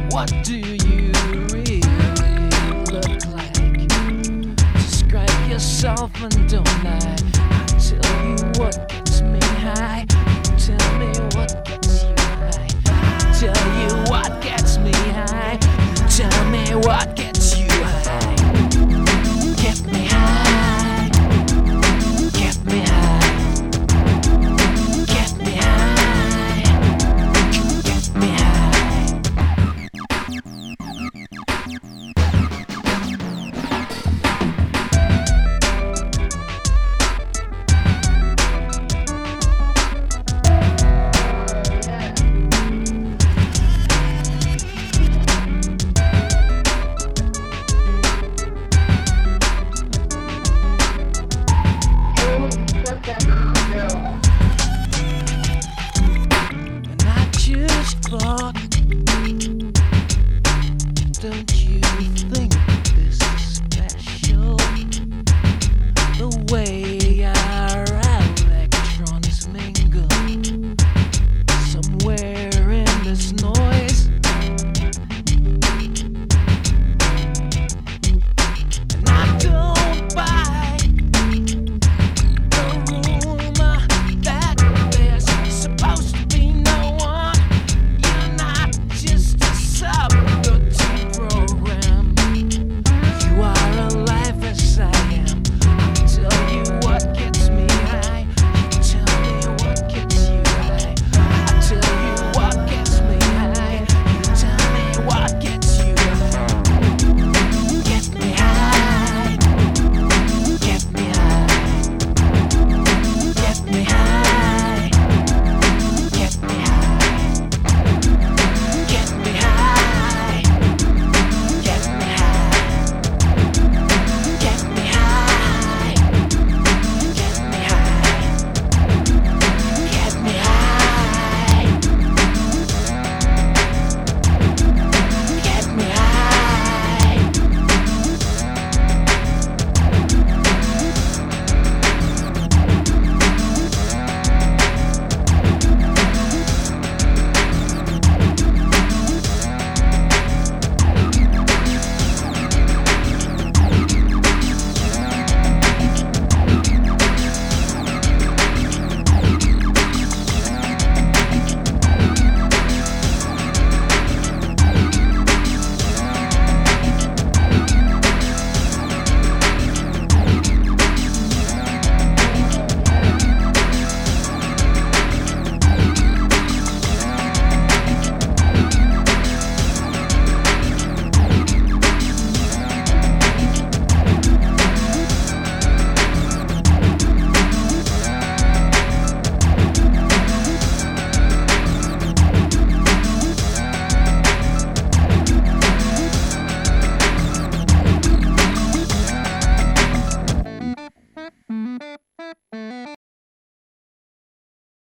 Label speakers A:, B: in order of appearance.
A: What do you really look like? Describe yourself and don't lie. I'll tell you what gets me high. Tell me what gets you high. I'll tell you what gets me high. Tell me what gets you high. Get me high. Get me high. Get me high. Get me high. And I just thought, don't you